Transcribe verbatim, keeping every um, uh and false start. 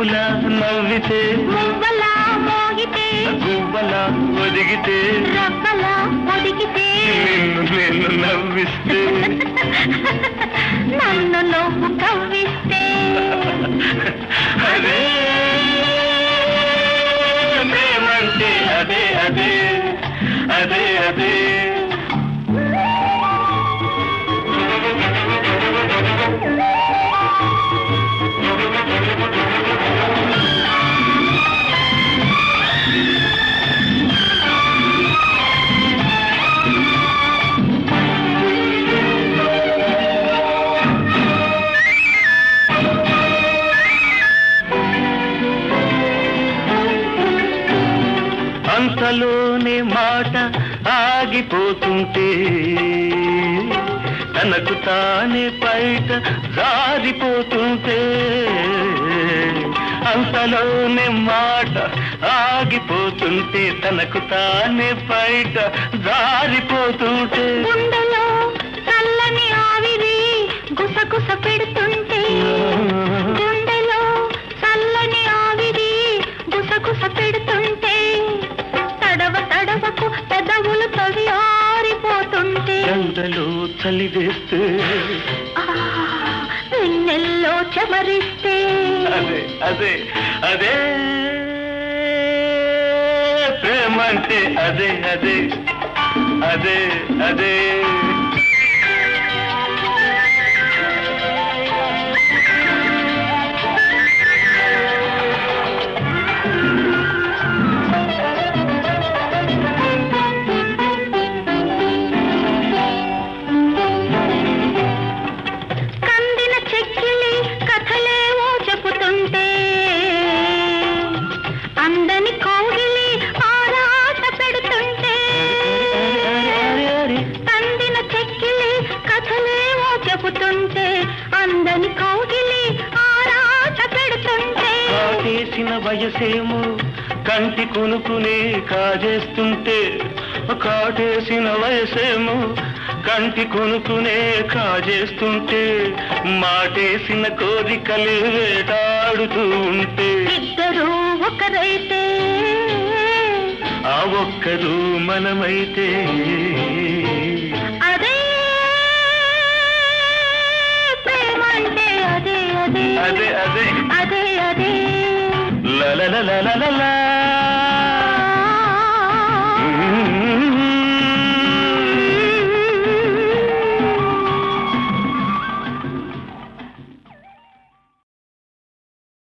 పువ్వులా నవ్వితే మువ్వలా మోగితే గువ్వలా ఒదిగితే రవ్వలా ఒదిగితే నిన్ను నేను నవ్విస్తే నన్ను నువ్వు కవ్విస్తే అదే ప్రేమంటే అదే అదే అదే అదే అంతలోనే మాట ఆగిపోతుంటే తనకు తానే బయట జారిపోతుంటే అంతలోనే మాట ఆగిపోతుంటే తనకు తానే బయట జారిపోతుంటే గుండెలో చల్లని ఆవిరి గుసగుస పెడుతుంటే గుండెలో చల్లని ఆవిరి గుసగుస పెడుతుంటే తడవ తడవకు పెదవులు తవి ఆరిపోతుంటే ఎండలో చలి వేస్తే వెన్నెల్లో చెమరిస్తే అదే అదే అదే ప్రేమంటే అదే అదే అదే అదే అందని కౌగిలి ఆరాట పెడుతుంటే తందిన చెక్కిలి కథలేవో చెబుతుంటే అందని కౌగిలి ఆరాట పెడుతుంటే కాటేసిన వయసేమో కంటి కొనుకునే కాజేస్తుంటే కాటేసిన వయసేమో కంటి కొనుకునే కాజేస్తుంటే మాటేసిన కోరికలే వేటాడుతూ ఉంటే ఇద్దరు ఒకరైతే ఆ ఒక్కరు మనమైతే అదే ప్రేమంటే అదే అదే అదే అదే అదే అదే లా లా లా లా లా లా